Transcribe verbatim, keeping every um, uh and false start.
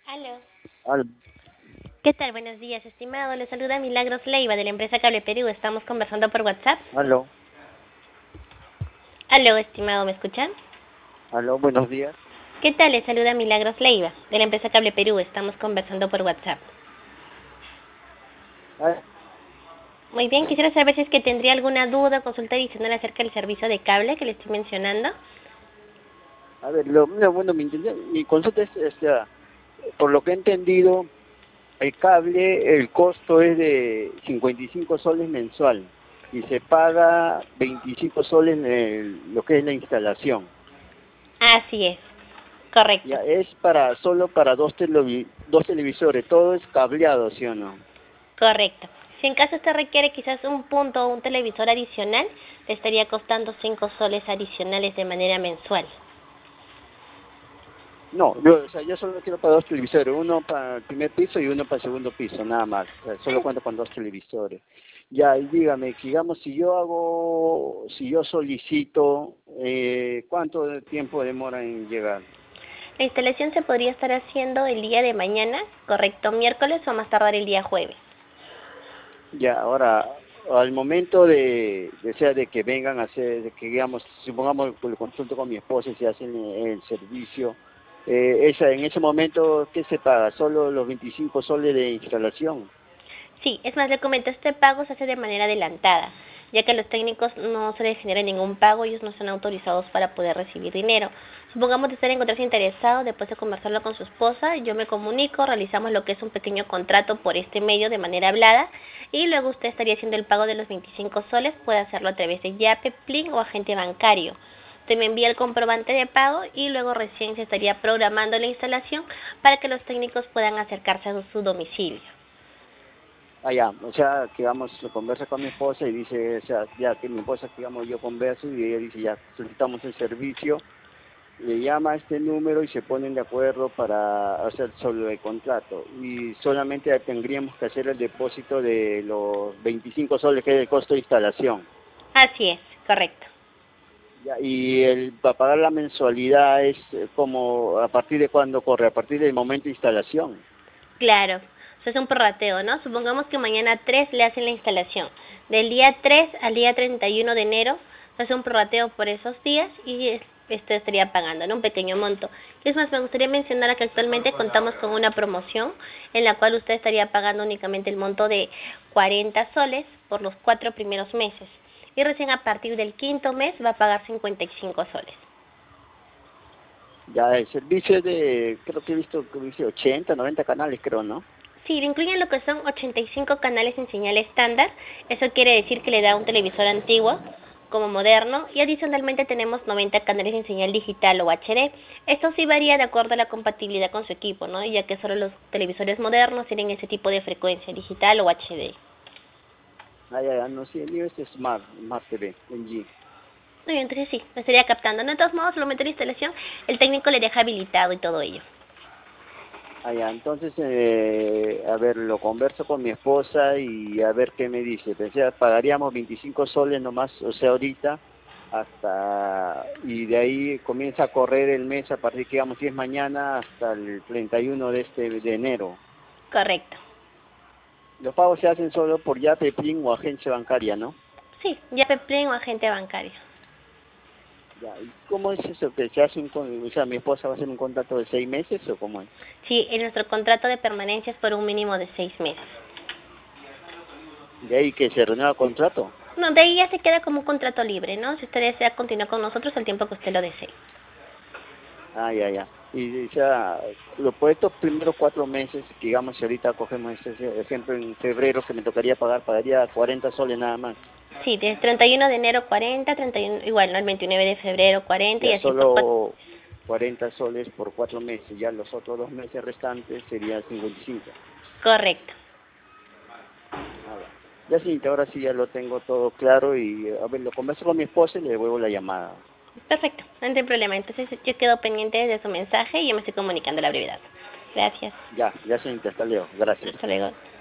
Aló. Al- ¿Qué tal? Buenos días, estimado. Le saluda Milagros Leiva de la empresa Cable Perú. Estamos conversando por WhatsApp. Aló, Aló, estimado, ¿me escuchan? aló, buenos días. ¿Qué tal? Le saluda Milagros Leiva de la empresa Cable Perú. Estamos conversando por WhatsApp. Ah, Muy bien, quisiera saber si es que tendría alguna duda o consulta adicional acerca del servicio de cable que le estoy mencionando. A ver, lo, no, bueno, mi, intenten- mi consulta es, este, ah, por lo que he entendido, el cable, el costo es de cincuenta y cinco soles mensual y se paga veinticinco soles en el- lo que es la instalación. Así es, correcto, Ya es para solo para dos, televi- dos televisores, todo es cableado, ¿sí o no? correcto. Si en caso usted requiere quizás un punto o un televisor adicional, le estaría costando cinco soles adicionales de manera mensual. No, yo, o sea, yo solo quiero para dos televisores, uno para el primer piso y uno para el segundo piso, nada más. O sea, solo cuento con dos televisores. Ya, y dígame, digamos, si yo hago, si yo solicito, eh, ¿cuánto de tiempo demora en llegar? La instalación se podría estar haciendo el día de mañana, correcto, miércoles o más tardar el día jueves. Ya, ahora, al momento de, de sea de que vengan a hacer, de que digamos, supongamos que lo consulto con mi esposa y se hacen el, el servicio, eh, esa, en ese momento, ¿qué se paga? ¿Solo los veinticinco soles de instalación? Sí, es más, le comento, este pago se hace de manera adelantada, ya que a los técnicos no se les genera ningún pago, ellos no están autorizados para poder recibir dinero. Supongamos de usted encontrarse interesado, después de conversarlo con su esposa, yo me comunico, realizamos lo que es un pequeño contrato por este medio de manera hablada, y luego usted estaría haciendo el pago de los veinticinco soles, puede hacerlo a través de Yape, Plin o agente bancario. Usted me envía el comprobante de pago y luego recién se estaría programando la instalación para que los técnicos puedan acercarse a su domicilio. Ah, ya, o sea, que vamos, lo conversa con mi esposa y dice, o sea, ya que mi esposa, que digamos, yo converso y ella dice, ya, solicitamos el servicio, le llama a este número y se ponen de acuerdo para hacer solo el contrato. Y solamente tendríamos que hacer el depósito de los veinticinco soles, que es el costo de instalación. Así es, correcto. Ya, y el, para pagar la mensualidad es eh, como, ¿a partir de cuándo corre? A partir del momento de instalación. Claro, eso es un prorrateo, ¿no? Supongamos que mañana tres le hacen la instalación. Del día tres al día treinta y uno de enero se hace un prorrateo por esos días y es- este estaría pagando, ¿no? Un pequeño monto. Y es más, me gustaría mencionar que actualmente contamos con una promoción en la cual usted estaría pagando únicamente el monto de cuarenta soles por los cuatro primeros meses. Y recién a partir del quinto mes va a pagar cincuenta y cinco soles. Ya, el servicio es de, creo que he visto que dice ochenta, noventa canales, creo, ¿no? Sí, le incluyen lo que son ochenta y cinco canales en señal estándar. Eso quiere decir que le da un televisor antiguo como moderno y adicionalmente tenemos noventa canales en señal digital o H D. Esto sí varía de acuerdo a la compatibilidad con su equipo, ¿no? Ya que solo los televisores modernos tienen ese tipo de frecuencia digital o H D. Ah, ya, ya, no, sí, el mío es Smart, Smart T V, L G. Muy bien, entonces sí, me estaría captando. No, de todos modos, al momento de la instalación, el técnico le deja habilitado y todo ello. Ah, ya, entonces, eh, a ver, lo converso con mi esposa y a ver qué me dice. Pensé, pagaríamos veinticinco soles nomás, o sea, ahorita, hasta, y de ahí comienza a correr el mes a partir, que digamos, si es mañana, hasta el treinta y uno de este, de enero. Correcto. Los pagos se hacen solo por Yape, Plin o agencia bancaria, ¿no? Sí, ya Peplin o agente bancario. Ya, ¿y cómo es eso? ¿Que se hace un, con- o sea, mi esposa va a hacer un contrato de seis meses o cómo es? Sí, en nuestro contrato de permanencia es por un mínimo de seis meses. De ahí que se renueva el contrato. No, de ahí ya se queda como un contrato libre, ¿no? Si usted desea continuar con nosotros el tiempo que usted lo desee. Ah, ya, ya. Y, o sea, lo por estos primeros cuatro meses, que digamos, si ahorita cogemos ese ejemplo en febrero que me tocaría pagar, pagaría cuarenta soles nada más. Sí, desde treinta y uno de enero cuarenta, treinta y uno, igual, ¿no? El veintinueve de febrero cuarenta y Ya así por cuatro. solo cuarenta soles por cuatro meses. Ya los otros dos meses restantes serían cincuenta y cinco. Correcto. Ah, ya. Ya sí, ahora sí ya lo tengo todo claro y a ver, lo converso con mi esposa y le devuelvo la llamada. Perfecto, no hay problema. Entonces yo quedo pendiente de su mensaje y yo me estoy comunicando a la brevedad. Gracias. Ya, ya señorita, hasta luego. Gracias. Hasta luego.